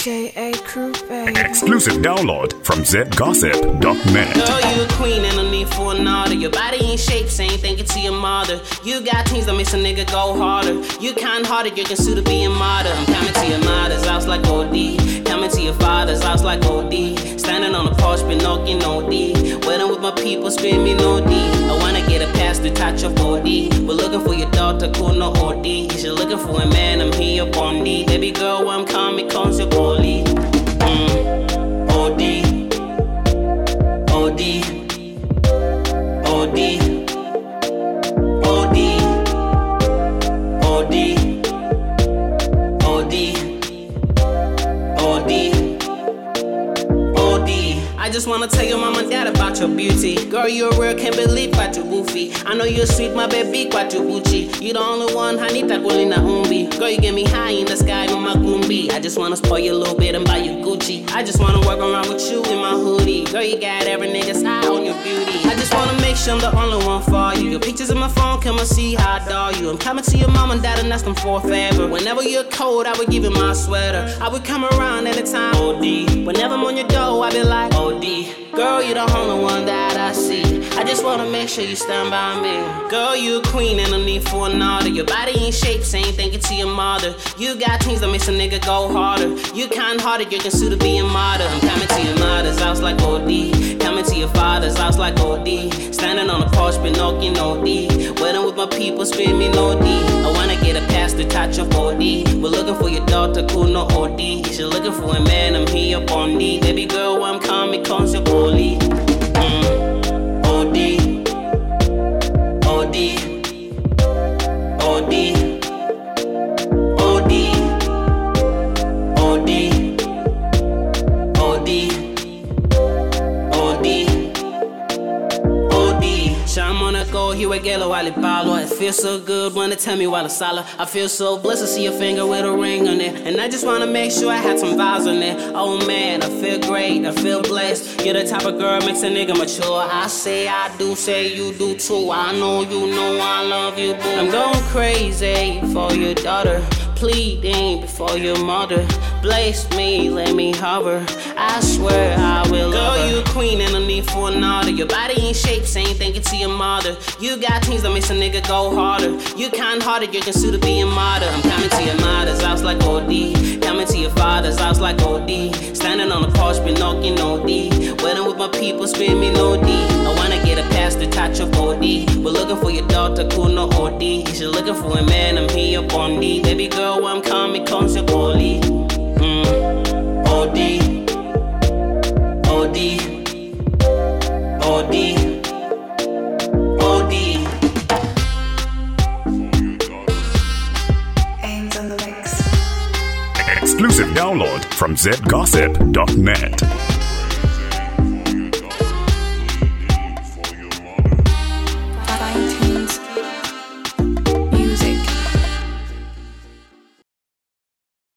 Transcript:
JA Crew, baby. Exclusive download from zgossip.net. Girl, you a queen and no need for another. Your body in shape, saying thank you to your mother. You got teams that makes a nigga go harder. You kind-hearted, you can sue to be a martyr. I'm coming to your mother's house like OD. Coming to your father's house like OD. Standing on the porch, been knocking OD. Waiting with my people, screaming OD. I wanna get a pass to touch your 4D. We're looking for your daughter, cool, no OD. If you're looking for a man, I'm here up on D. Baby girl, I'm coming, cause you're poorly. OD, OD, OD, OD, OD, OD, OD, OD. I just wanna tell your mom and dad about your beauty. Girl, you're real, can't believe what you goofy. I know you're sweet, my baby, what you Gucci. You the only one, Hanita Golina Umbi. Girl, you get me high in the sky, mama Gumbi. I just wanna spoil you a little bit and buy you Gucci. I just wanna work around with you in my hoodie. Girl, you got every nigga's high on your beauty. I just wanna make sure I'm the only one for you. Your pictures in my phone, come and see how I adore you. I'm coming to your mom and dad and that's them forever. Whenever you're cold, I would give you my sweater. I would come around anytime, OD. Whenever I'm on your door, I be like, OD. Girl, you're the only one that I see. I just wanna make sure you stand by me. Girl, you a queen and no need for another. Your body in shape, saying thank you to your mother. You got teams that makes a nigga go harder. You kind-hearted, you can sue to be a martyr. I'm coming to your mother's house like OD. Coming to your father's house like OD. Standing on the porch, been knocking OD. Waiting with my people, screaming OD. I wanna get a pass to touch your 4D. We're looking for your daughter, cool, no OD. If you're looking for a man, I'm here up on D. Baby girl, I'm coming, cause you're poorly. OD, OD, OD, OD, OD, OD, OD, OD. I'm on a go, here we get a while it follow. It feels so good when they tell me while it's solid. I feel so blessed to see your finger with a ring on it. And I just wanna make sure I had some vibes on it. Oh man, I feel great, I feel blessed. You're the type of girl makes a nigga mature. I say I do, say you do too. I know you know I love you, boo. I'm going crazy for your daughter. Pleading before your mother. Bless me, let me hover. I swear I will love her. Girl, you a queen and no need for another. Your body in shape, saying thank you to your mother. You got teams that makes a nigga go harder. You kind-hearted, you can sue to be a martyr. I'm coming to your mother's house like OD. Coming to your father's house like OD. Standing on the porch, been knocking OD. Waiting with my people, screaming OD. I wanna get a pass to touch your 4D. We're looking for your daughter, cool, no OD. If you're looking for a man, I'm here up on D. Baby girl, I'm coming, cause you're poorly. OD, OD, OD, OD. Aims on the mix. Exclusive download from zgossip.net.